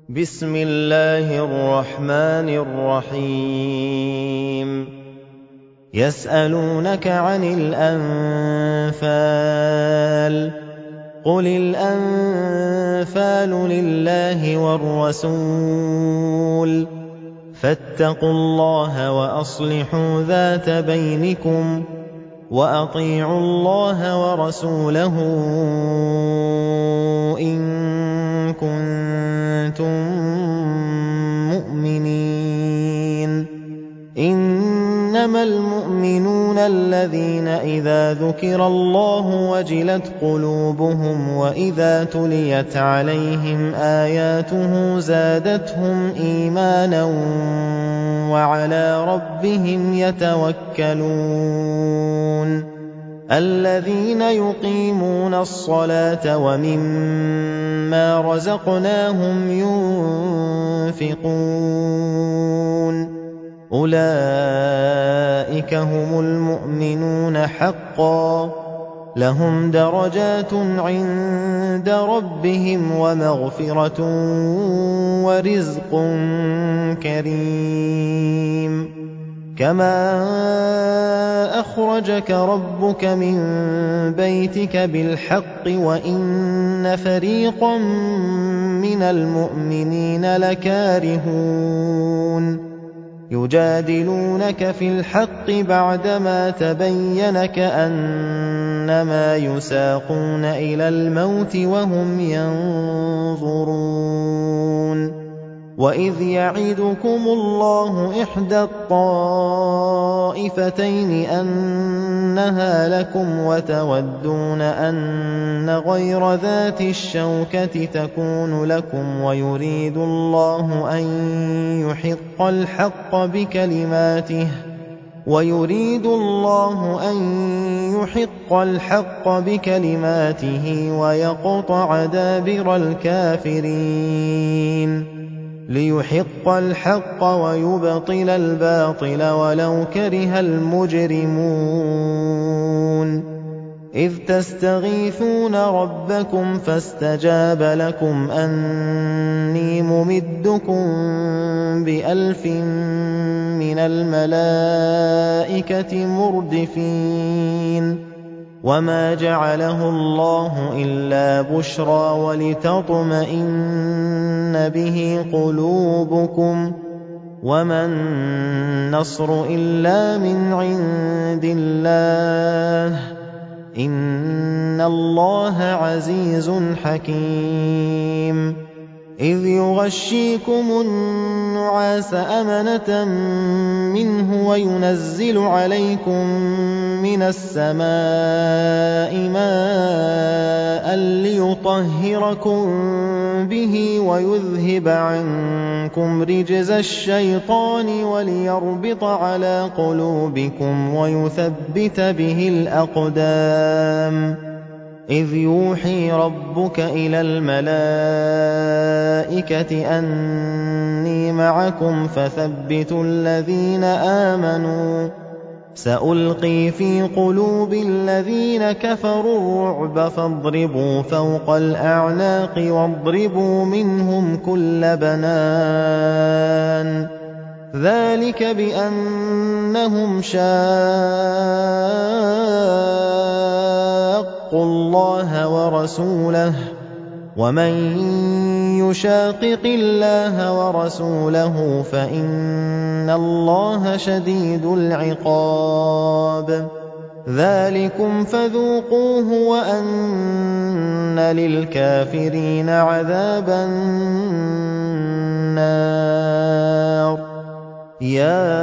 بسم الله الرحمن الرحيم يسألونك عن الأنفال قل الأنفال لله والرسول فاتقوا الله وأصلحوا ذات بينكم وأطيعوا الله ورسوله إن كنتم مؤمنين إنما المؤمنون الذين إذا ذكر الله وجلت قلوبهم وإذا تليت عليهم آياته زادتهم إيمانا وعلى ربهم يتوكلون الذين يقيمون الصلاة ومما رزقناهم ينفقون أولئك هم المؤمنون حقا لهم درجات عند ربهم ومغفرة ورزق كريم كما أخرجك ربك من بيتك بالحق وإن فريقا من المؤمنين لكارهون يجادلونك في الحق بعدما تبين كأنما يساقون إلى الموت وهم ينظرون وإذ يعدكم الله إحدى الطائفتين أنها لكم وتودون أن غير ذات الشوكة تكون لكم ويريد الله أن يحق الحق بكلماته ويقطع دابر الكافرين ليحق الحق ويبطل الباطل ولو كره المجرمون إذ تستغيثون ربكم فاستجاب لكم أني ممدكم ب1000 من الملائكة مردفين وما جعله الله إلا بشرى ولتطمئن به قلوبكم وما النصر إلا من عند الله إن الله عزيز حكيم إذ يغشيكم النعاس أمنة منه وينزل عليكم من السماء ماء ليطهركم به ويذهب عنكم رجز الشيطان وليربط على قلوبكم ويثبت به الأقدام إذ يوحي ربك إلى الملائكة أني معكم فثبتوا الذين آمنوا سألقي في قلوب الذين كفروا الرعب فاضربوا فوق الأعناق واضربوا منهم كل بنان ذلك بأنهم شاقوا الله ورسوله ومن يشاقق الله ورسوله فإن الله شديد العقاب ذلكم فذوقوه وأن للكافرين عذاب النار يا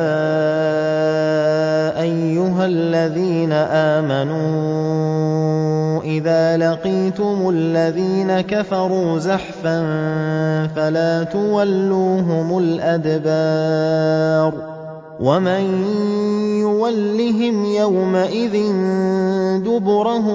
أيها الذين آمنوا إذا لقيتم الذين كفروا زحفا فلا تولوهم الأدبار ومن يولهم يومئذ دبره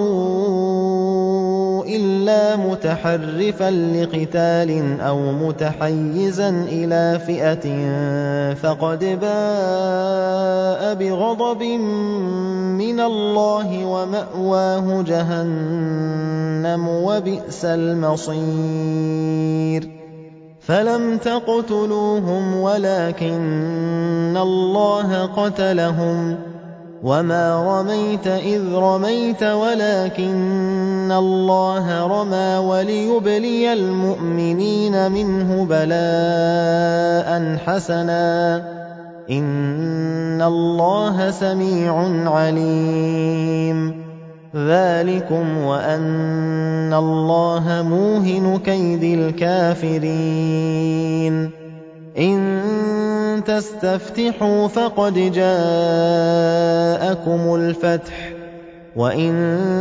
إلا متحرفا لقتال أو متحيزا إلى فئة فقد باء بغضب من الله ومأواه جهنم وبئس المصير فَلَمْ تَقْتُلُوهُمْ وَلَٰكِنَّ اللَّهَ قَتَلَهُمْ ۚ وَمَا رَمَيْتَ إِذْ رَمَيْتَ وَلَٰكِنَّ اللَّهَ رَمَىٰ وَلِيُبْلِيَ الْمُؤْمِنِينَ مِنْهُ بَلَاءً حَسَنًا ۚ إِنَّ اللَّهَ سَمِيعٌ عَلِيمٌ. ذَٰلِكُمْ وَأَنَّ اللَّهَ مُوهِنُ كَيْدِ الْكَافِرِينَ. إِن تَسْتَفْتِحُوا فَقَدْ جَاءَكُمُ الْفَتْحُ ۖ وَإِن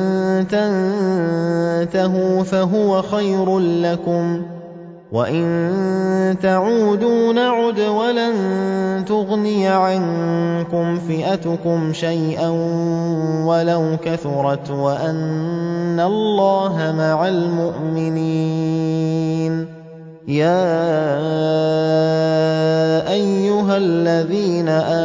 تَنتَهُوا فَهُوَ خَيْرٌ لَّكُمْ ۖ وَإِن تَعُودُوا نَعُدْ وَلَن تُغْنِيَ عَنكُمْ فِئَتُكُمْ شَيْئًا وَلَوْ كَثُرَتْ وَأَنَّ اللَّهَ مَعَ الْمُؤْمِنِينَ. يَا أَيُّهَا الَّذِينَ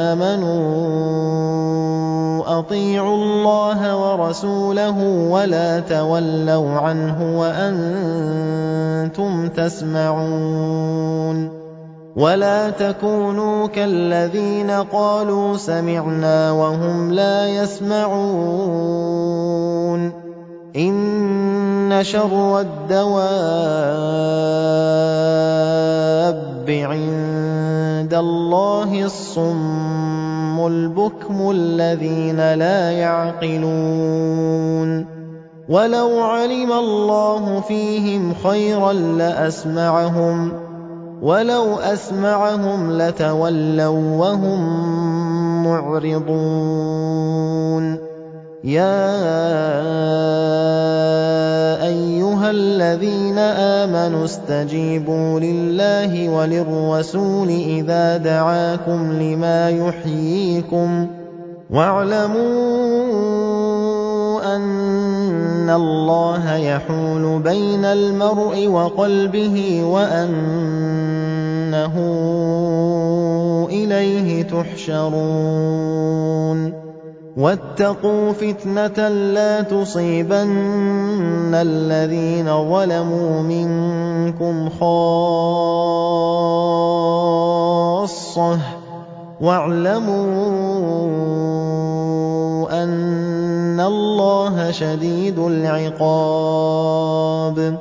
آمَنُوا أَطِيعُوا اللَّهَ وَرَسُولَهُ وَلَا تَوَلَّوْا عَنْهُ وَأَنتُمْ تَسْمَعُونَ. وَلَا تَكُونُوا كَالَّذِينَ قَالُوا سَمِعْنَا وَهُمْ لَا يَسْمَعُونَ. إِنَّ شَرَّ الدَّوَابِّ عِندَ اللَّهِ الصُّمُّ الْبُكْمُ الَّذِينَ لَا يَعْقِلُونَ. وَلَوْ عَلِمَ اللَّهُ فِيهِمْ خَيْرًا لَّأَسْمَعَهُمْ ۖ وَلَوْ أَسْمَعَهُمْ لَتَوَلَّوا وَّهُم مُّعْرِضُونَ. يَا أَيُّهَا الَّذِينَ آمَنُوا اسْتَجِيبُوا لِلَّهِ وَلِلرَّسُولِ إِذَا دَعَاكُمْ لِمَا يُحْيِيكُمْ ۖ وَاعْلَمُوا أَنَّ اللَّهَ يَحُولُ بَيْنَ الْمَرْءِ وَقَلْبِهِ وَأَنَّهُ إِلَيْهِ تُحْشَرُونَ. وَاتَّقُوا فِتْنَةً لَّا تُصِيبَنَّ الَّذِينَ ظَلَمُوا مِنكُمْ خَاصَّةً ۖ وَاعْلَمُوا أَنَّ اللَّهَ شَدِيدُ الْعِقَابِ.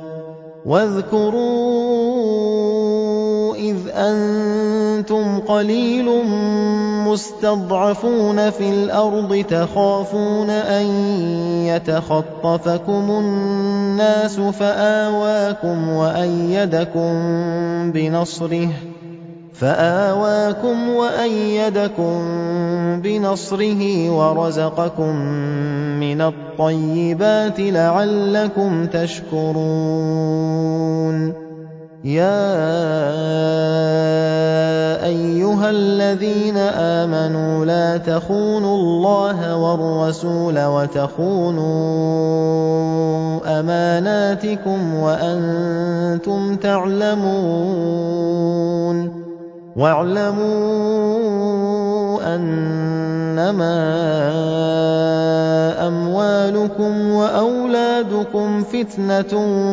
وَاذْكُرُوا إِذْ أَنتُمْ قَلِيلٌ مُّسْتَضْعَفُونَ فِي الْأَرْضِ تَخَافُونَ أَن يَتَخَطَّفَكُمُ النَّاسُ فَآوَاكُمْ وَأَيَّدَكُم بِنَصْرِهِ وَرَزَقَكُم مِّنَ الطَّيِّبَاتِ لَعَلَّكُمْ تَشْكُرُونَ. يَا أَيُّهَا الَّذِينَ آمَنُوا لَا تَخُونُوا اللَّهَ وَالرَّسُولَ وَتَخُونُوا أَمَانَاتِكُمْ وَأَنتُمْ تَعْلَمُونَ. وَاعْلَمُوا أَنَّمَا أَمْوَالُكُمْ وَأَوْلَادُكُمْ فِتْنَةٌ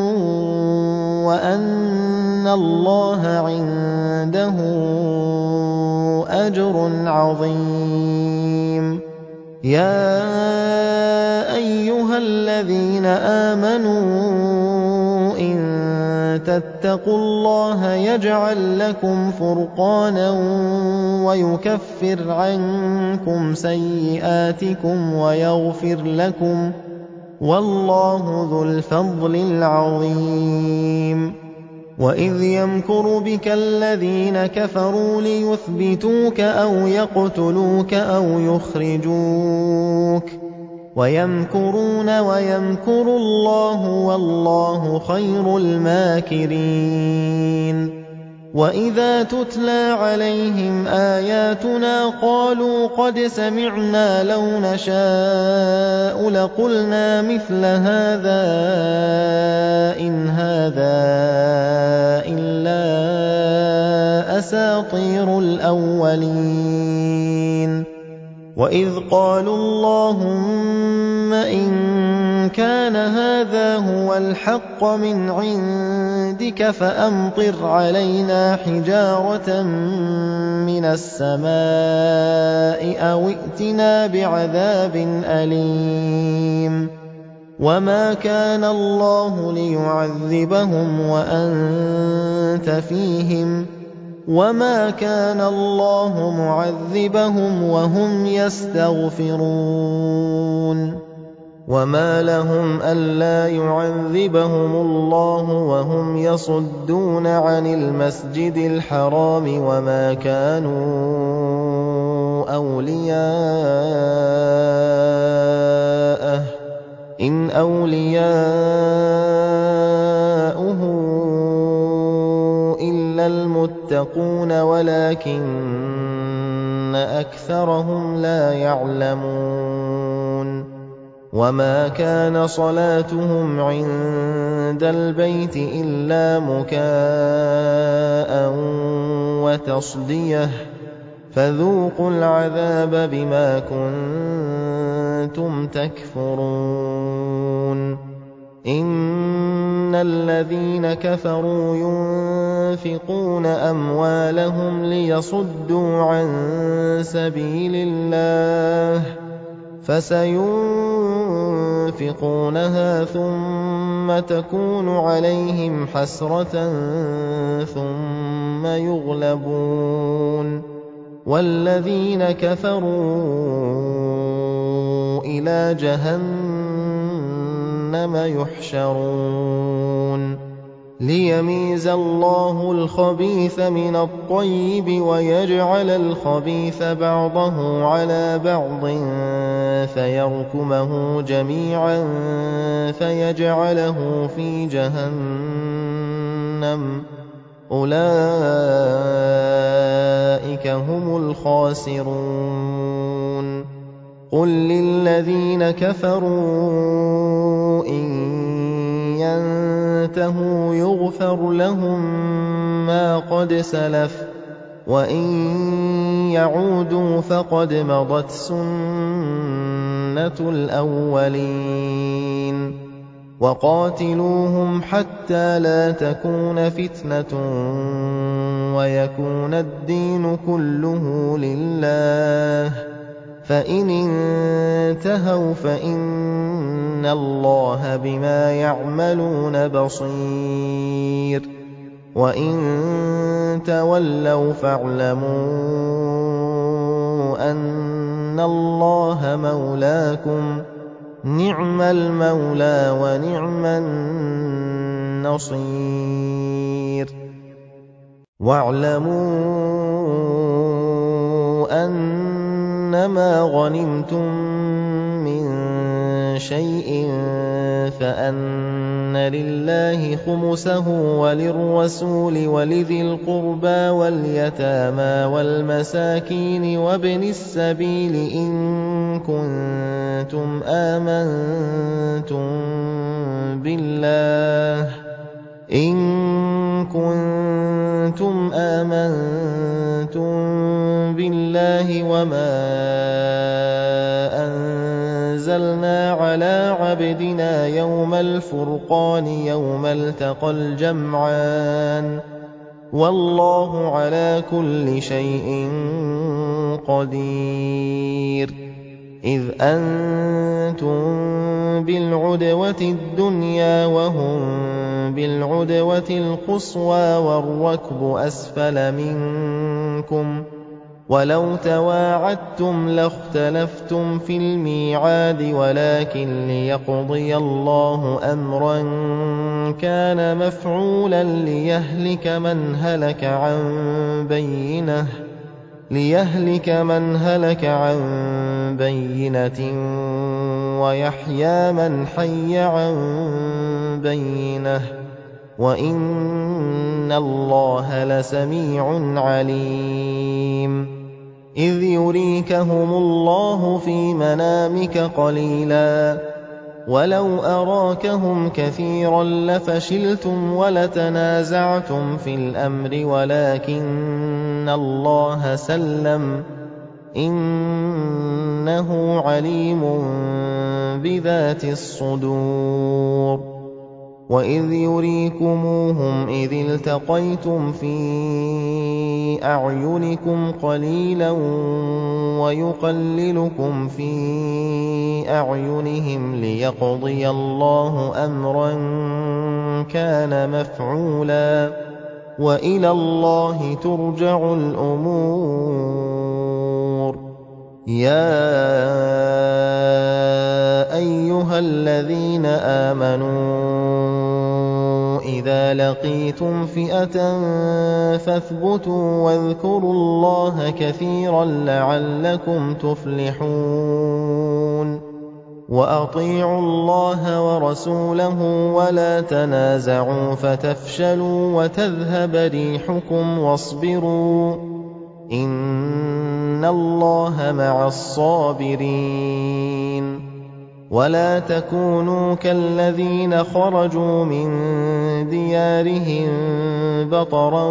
وَأَنَّ اللَّهَ عِندَهُ أَجْرٌ عَظِيمٌ. يَا أَيُّهَا الَّذِينَ آمَنُوا إِن تَتَّقُوا اللَّهَ يَجْعَل لَّكُمْ فُرْقَانًا وَيُكَفِّرْ عَنكُمْ سَيِّئَاتِكُمْ وَيَغْفِرْ لَكُمْ ۗ وَاللَّهُ ذُو الْفَضْلِ الْعَظِيمِ. وَإِذْ يَمْكُرُ بِكَ الَّذِينَ كَفَرُوا لِيُثْبِتُوكَ أَوْ يَقْتُلُوكَ أَوْ يُخْرِجُوكَ ۚ وَيَمْكُرُونَ وَيَمْكُرُ اللَّهُ ۖ وَاللَّهُ خَيْرُ الْمَاكِرِينَ. وَإِذَا تُتْلَىٰ عَلَيْهِمْ آيَاتُنَا قَالُوا قَدْ سَمِعْنَا لَوْ نَشَاءُ لَقُلْنَا مِثْلَ هَٰذَا إِنْ هَٰذَا إِلَّا أَسَاطِيرُ الْأَوَّلِينَ. وَإِذْ قَالُوا اللَّهُمَّ إِن كَانَ هَٰذَا هُوَ الْحَقَّ مِنْ عِندِكَ عِندِكَ فَأَمْطِرْ عَلَيْنَا حِجَارَةً مِّنَ السَّمَاءِ أَوِ ائْتِنَا بِعَذَابٍ أَلِيمٍ وَمَا كَانَ اللَّهُ لِيُعَذِّبَهُمْ وَأَنتَ فِيهِمْ وَمَا كَانَ اللَّهُ مُعَذِّبَهُمْ وَهُمْ يَسْتَغْفِرُونَ وَمَا لَهُمْ أَلَّا يُعَذِّبَهُمُ اللَّهُ وَهُمْ يَصُدُّونَ عَنِ الْمَسْجِدِ الْحَرَامِ وَمَا كَانُوا أَوْلِيَاءَهُ إِنْ أَوْلِيَاؤُهُ إِلَّا الْمُتَّقُونَ وَلَٰكِنَّ أَكْثَرَهُمْ لَا يَعْلَمُونَ وَمَا كَانَ صَلَاتُهُمْ عِندَ الْبَيْتِ إِلَّا مُكَاءً وَتَصْدِيَةً فَذُوقُوا الْعَذَابَ بِمَا كُنتُمْ تَكْفُرُونَ إِنَّ الَّذِينَ كَفَرُوا يُنفِقُونَ أَمْوَالَهُمْ لِيَصُدُّوا عَن سَبِيلِ اللَّهِ فَسَيُنفِقُونَهَا ثُمَّ تَكُونُ عَلَيْهِمْ حَسْرَةً ثُمَّ يُغْلَبُونَ وَالَّذِينَ كَفَرُوا إِلَىٰ جَهَنَّمَ يُحْشَرُونَ لِيَمِيزَ اللَّهُ الْخَبِيثَ مِنَ الطَّيِّبِ وَيَجْعَلَ الْخَبِيثَ بَعْضَهُ عَلَىٰ بَعْضٍ فَيَرْكُمَهُ جَمِيعًا فَيَجْعَلَهُ فِي جَهَنَّمَ ۚ أُولَٰئِكَ هُمُ الْخَاسِرُونَ قُل لِّلَّذِينَ كَفَرُوا إِن يَنتَهُوا يُغْفَرْ لَهُم مَّا قَدْ سَلَفَ وَإِن يَعُودُوا فَقَدْ مَضَتْ سُنَّتُ الْأَوَّلِينَ وَقَاتِلُوهُمْ حَتَّىٰ لَا تَكُونَ فِتْنَةٌ وَيَكُونَ الدِّينُ كُلُّهُ لِلَّهِ فَإِنِ انتَهَوْا فَإِنَّ اللَّهَ بِمَا يَعْمَلُونَ بَصِيرٌ وَإِن تَوَلَّوْا فَاعْلَمُوا أَنَّ اللَّهَ مَوْلَاكُمْ ۚ نِعْمَ الْمَوْلَىٰ وَنِعْمَ النَّصِيرُ وَاعْلَمُوا أَنَّمَا غَنِمْتُم مِّن شَيْءٍ فَأَنَّ لِلَّهِ خُمُسَهُ وَلِلرَّسُولِ وَلِذِي الْقُرْبَىٰ وَالْيَتَامَىٰ وَالْمَسَاكِينِ وَابْنِ السَّبِيلِ إِن كُنتُمْ آمَنتُم بِاللَّهِ وَمَا أَنزَلْنَا عَلَىٰ عَبْدِنَا يَوْمَ الْفُرْقَانِ يَوْمَ الْتَقَى الْجَمْعَانِ ۗ وَاللَّهُ عَلَىٰ كُلِّ شَيْءٍ قَدِيرٌ إِذْ أَنتُم بِالْعُدْوَةِ الدُّنْيَا وَهُم بِالْعُدْوَةِ الْقُصْوَىٰ وَالرَّكْبُ أَسْفَلَ مِنكُمْ ۚ وَلَوْ تَوَاعَدتُّمْ لَاخْتَلَفْتُمْ فِي الْمِيعَادِ وَلَٰكِن لِّيَقْضِيَ اللَّهُ أَمْرًا كَانَ مَفْعُولًا لِّيَهْلِكَ مَنْ هَلَكَ عَن بَيِّنَةٍ وَيَحْيَىٰ مَنْ حَيَّ عَن بَيِّنَةٍ ۗ وَإِنَّ اللَّهَ لَسَمِيعٌ عَلِيمٌ إِذْ يُرِيكَهُمُ اللَّهُ فِي مَنَامِكَ قَلِيلًا وَلَوْ أَرَاكَهُمْ كَثِيرًا لَّفَشِلْتُمْ وَلَتَنَازَعْتُمْ فِي الْأَمْرِ وَلَٰكِنَّ اللَّهَ سَلَّمَ ۗ إِنَّهُ عَلِيمٌ بِذَاتِ الصُّدُورِ وَإِذْ يُرِيكُمُوهُمْ إِذِ الْتَقَيْتُمْ فِي أَعْيُنِكُمْ قَلِيلًا وَيُقَلِّلُكُمْ فِي أَعْيُنِهِمْ لِيَقْضِيَ اللَّهُ أَمْرًا كَانَ مَفْعُولًا ۗ وَإِلَى اللَّهِ تُرْجَعُ الْأُمُورُ. يَا أَيُّهَا الَّذِينَ آمَنُوا إِذَا لَقِيتُمْ فِئَةً فَاثْبُتُوا وَاذْكُرُوا اللَّهَ كَثِيرًا لَّعَلَّكُمْ تُفْلِحُونَ. وَأَطِيعُوا اللَّهَ وَرَسُولَهُ وَلَا تَنَازَعُوا فَتَفْشَلُوا وَتَذْهَبَ رِيحُكُمْ وَاصْبِرُوا ۚ إِنَّ اللَّهَ مَعَ الصَّابِرِينَ. وَلَا تَكُونُوا كَالَّذِينَ خَرَجُوا مِن دِيَارِهِم بَطَرًا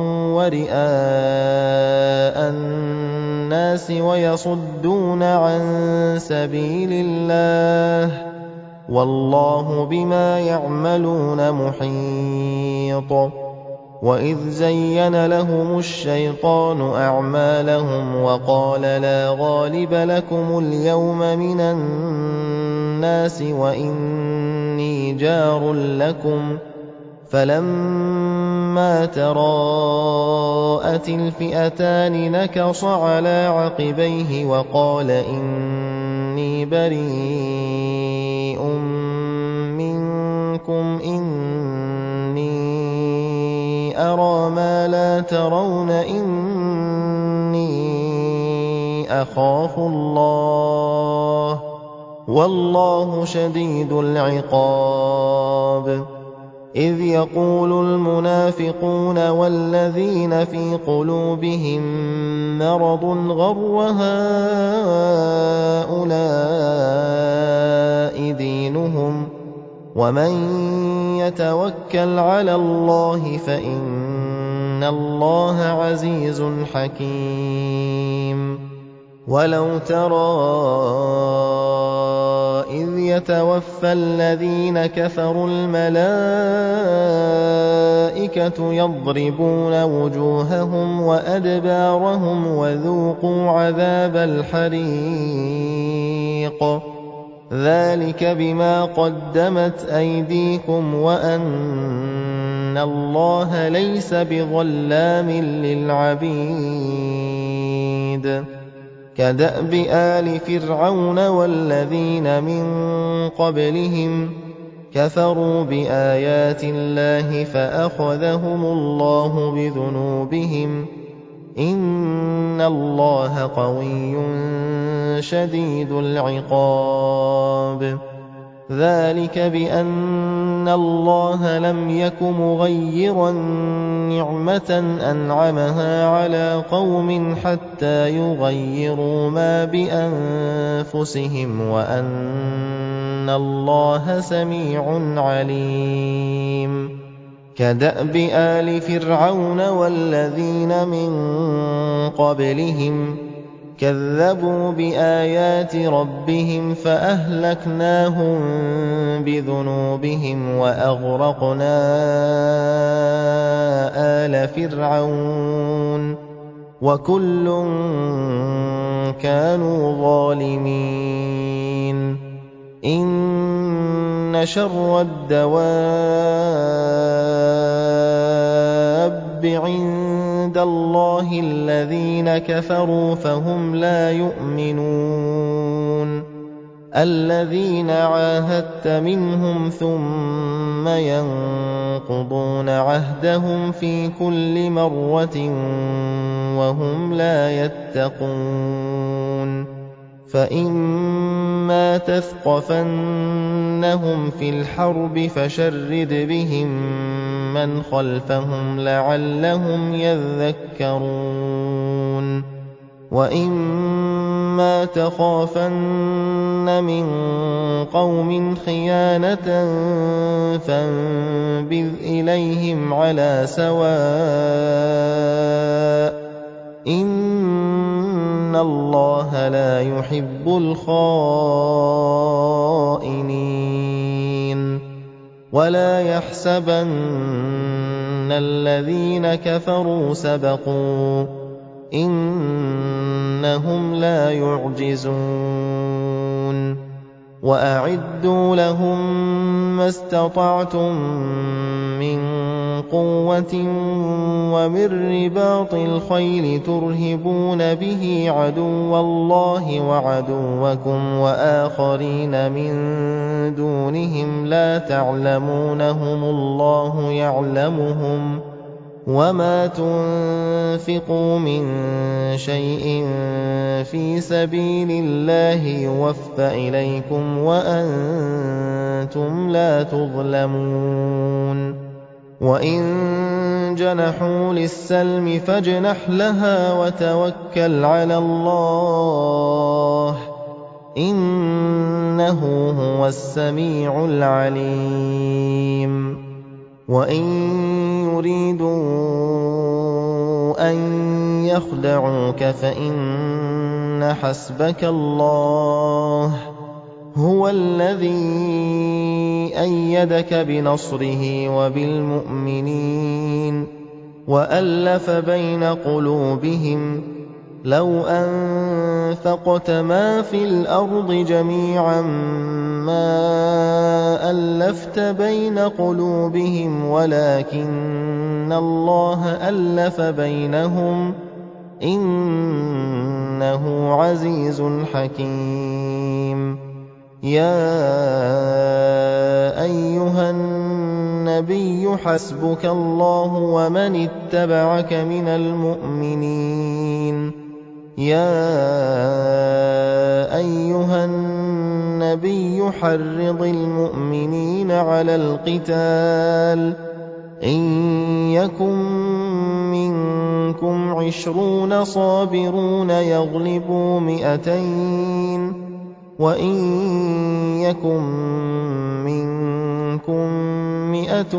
وَرِئَاءَ النَّاسِ وَيَصُدُّونَ عَن سَبِيلِ اللَّهِ ۗ وَاللَّهُ بِمَا يَعْمَلُونَ مُحِيطٌ. وَإِذْ زَيَّنَ لَهُمُ الشَّيْطَانُ أَعْمَالَهُمْ وَقَالَ لَا غَالِبَ لَكُمُ الْيَوْمَ مِنَ النَّاسِ وَإِنِّي جَارٌ لَّكُمْ ۖ فَلَمَّا تَرَاءَتِ الْفِئَتَانِ نَكَصَ عَلَىٰ عَقِبَيْهِ وَقَالَ إِنِّي بَرِيءٌ مِّنكُمْ إِنِّي أَرَىٰ مَا لَا تَرَوْنَ إِنِّي أَخَافُ اللَّهَ ۚ وَاللَّهُ شَدِيدُ الْعِقَابِ. إِذْ يَقُولُ الْمُنَافِقُونَ وَالَّذِينَ فِي قُلُوبِهِم مَّرَضٌ غَرَّ هَٰؤُلَاءِ دِينُهُمْ ۗ وَمَن يَتَوَكَّلْ عَلَى اللَّهِ فَإِنَّ اللَّهَ عَزِيزٌ حَكِيمٌ. وَلَوْ تَرَىٰ إِذْ يَتَوَفَّى الَّذِينَ كَفَرُوا الْمَلَائِكَةُ يَضْرِبُونَ وُجُوهَهُمْ وَأَدْبَارَهُمْ وَذُوقُوا عَذَابَ الْحَرِيقِ. ذَٰلِكَ بِمَا قَدَّمَتْ أَيْدِيكُمْ وَأَنَّ اللَّهَ لَيْسَ بِظَلَّامٍ لِّلْعَبِيدِ. كَدَأْبِ آلِ فِرْعَوْنَ وَالَّذِينَ مِن قَبْلِهِمْ ۚ كَفَرُوا بِآيَاتِ اللَّهِ فَأَخَذَهُمُ اللَّهُ بِذُنُوبِهِمْ ۗ إِنَّ اللَّهَ قَوِيٌّ شَدِيدُ الْعِقَابِ. ذَٰلِكَ بِأَنَّ اللَّهَ لَمْ يَكُ مُغَيِّرًا نِّعْمَةً أَنْعَمَهَا عَلَىٰ قَوْمٍ حَتَّىٰ يُغَيِّرُوا مَا بِأَنفُسِهِمْ ۙ وَأَنَّ اللَّهَ سَمِيعٌ عَلِيمٌ. كَدَأْبِ آلِ فِرْعَوْنَ وَالَّذِينَ مِن قَبْلِهِمْ ۚ كَذَّبُوا بِآيَاتِ رَبِّهِمْ فَأَهْلَكْنَاهُم بِذُنُوبِهِمْ وَأَغْرَقْنَا آلَ فِرْعَوْنَ ۚ وَكُلٌّ كَانُوا ظَالِمِينَ. إِنَّ شَرَّ الدَّوَابِّ عِندَ اللَّهِ الَّذِينَ كَفَرُوا فَهُمْ لَا يُؤْمِنُونَ. الَّذِينَ عَاهَدتَّ مِنْهُمْ ثُمَّ يَنقُضُونَ عَهْدَهُمْ فِي كُلِّ مَرَّةٍ وَهُمْ لَا يَتَّقُونَ. فَإِمَّا تَثْقَفَنَّهُمْ فِي الْحَرْبِ فَشَرِّدْ بِهِم مَّنْ خَلْفَهُمْ لَعَلَّهُمْ يَذَّكَّرُونَ. وَإِمَّا تَخَافَنَّ مِن قَوْمٍ خِيَانَةً فَانبِذْ إِلَيْهِمْ عَلَىٰ سَوَاءٍ ۚ إِنَّ اللَّهَ لَا يُحِبُّ الْخَائِنِينَ. ولا يحسبن الذين كفروا سبقوا إنهم لا يعجزون وأعدوا لهم ما استطعتم من قوة ومن رباط الخيل ترهبون به عدو الله وعدوكم وآخرين من دونهم لا تعلمونهم الله يعلمهم وما تنفقوا من شيء في سبيل الله يوفى إليكم وأنتم لا تظلمون وإن جنحوا للسلم فاجنح لها وتوكل على الله إنه هو السميع العليم وإن يريدوا أن يخدعوك فإن حسبك الله هو الذي أيدك بنصره وبالمؤمنين وألف بين قلوبهم لو أنفقت ما في الأرض جميعا ما ألفت بين قلوبهم ولكن الله ألف بينهم إنه عزيز حكيم يا أيها النبي حسبك الله ومن اتبعك من المؤمنين يا أيها النبي حرض المؤمنين على القتال إن يكن منكم 20 صابرون يغلبوا 200 وإن يكن منكم 100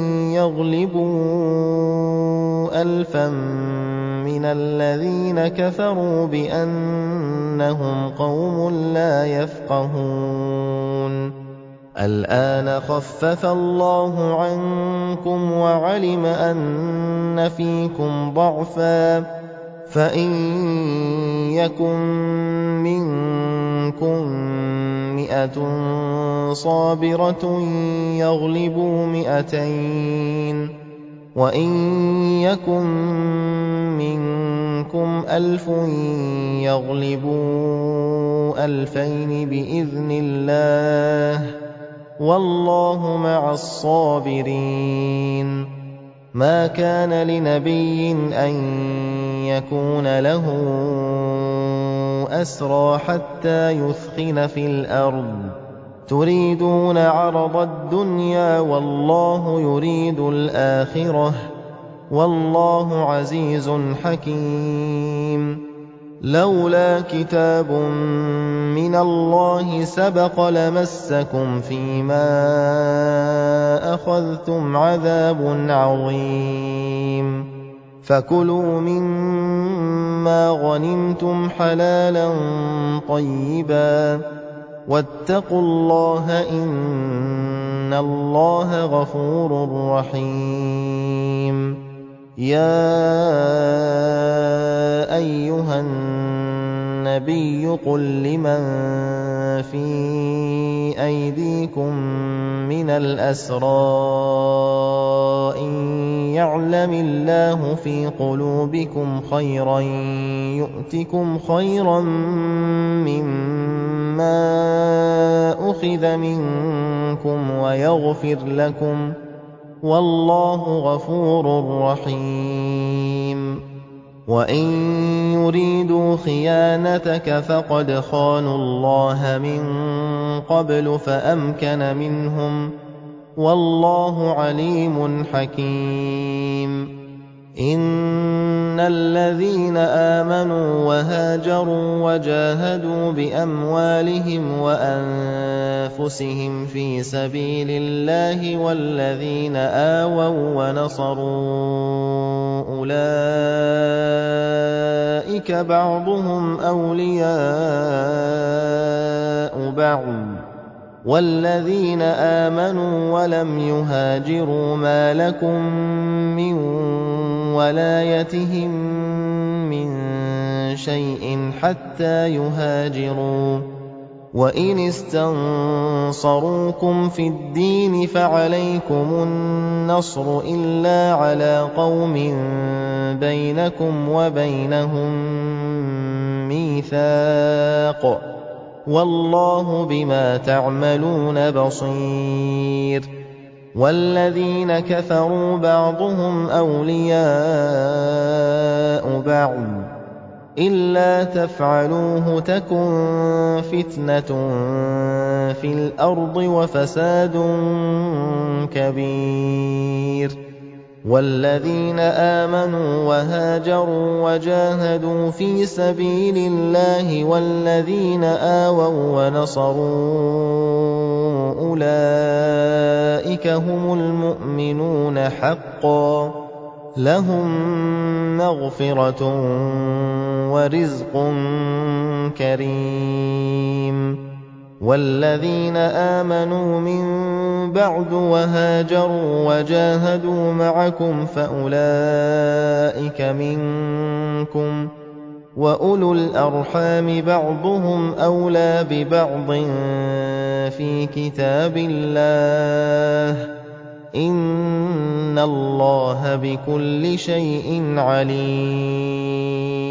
يغلبوا 1000 من الذين كفروا بأنهم قوم لا يفقهون الآن خفف الله عنكم وعلم أن فيكم ضعفا فإن يكن منكم 100 صابرة يغلبوا 200 وإن يكن منكم 1000 يغلبوا 2000 بإذن الله والله مع الصابرين ما كان لنبي أن يكون له أسرى حتى يثخن في الأرض تريدون عرض الدنيا والله يريد الآخرة والله عزيز حكيم لولا كتاب من الله سبق لمسكم فيما أخذتم عذاب عظيم فكلوا مما غنمتم حلالا طيبا واتقوا الله إن الله غفور رحيم يا أيها النبي قل لمن في أيديكم من الأسرى إن يعلم الله في قلوبكم خيرا يؤتكم خيرا مما أخذ منكم ويغفر لكم والله غفور رحيم وإن يريدوا خيانتك فقد خانوا الله من قبل فأمكن منهم والله عليم حكيم إن الذين آمنوا وهاجروا وجاهدوا بأموالهم وأنفسهم في سبيل الله والذين آووا ونصروا أولئك بعضهم أولياء بعض وَالَّذِينَ آمَنُوا وَلَمْ يُهَاجِرُوا مَا لَكُم مِّن وَلَايَتِهِم مِّن شَيْءٍ حَتَّىٰ يُهَاجِرُوا ۚ وَإِنِ اسْتَنصَرُوكُمْ فِي الدِّينِ فَعَلَيْكُمُ النَّصْرُ إِلَّا عَلَىٰ قَوْمٍ بَيْنَكُمْ وَبَيْنَهُم مِّيثَاقٌ ۗ وَاللَّهُ بِمَا تَعْمَلُونَ بَصِيرٌ وَالَّذِينَ كَفَرُوا بَعْضُهُمْ أَوْلِيَاءُ بَعْضٍ ۚ إِلَّا تَفْعَلُوهُ تَكُن فِتْنَةٌ فِي الْأَرْضِ وَفَسَادٌ كَبِيرٌ وَالَّذِينَ آمَنُوا وَهَاجَرُوا وَجَاهَدُوا فِي سَبِيلِ اللَّهِ وَالَّذِينَ آوَوا وَّنَصَرُوا أُولَٰئِكَ هُمُ الْمُؤْمِنُونَ حَقًّا ۚ لَّهُم مَّغْفِرَةٌ وَرِزْقٌ كَرِيمٌ وَالَّذِينَ آمَنُوا مِن بَعْدُ وَهَاجَرُوا وَجَاهَدُوا مَعَكُمْ فَأُولَٰئِكَ مِنكُمْ ۚ وَأُولُو الْأَرْحَامِ بَعْضُهُمْ أَوْلَىٰ بِبَعْضٍ فِي كِتَابِ اللَّهِ ۗ إِنَّ اللَّهَ بِكُلِّ شَيْءٍ عَلِيمٌ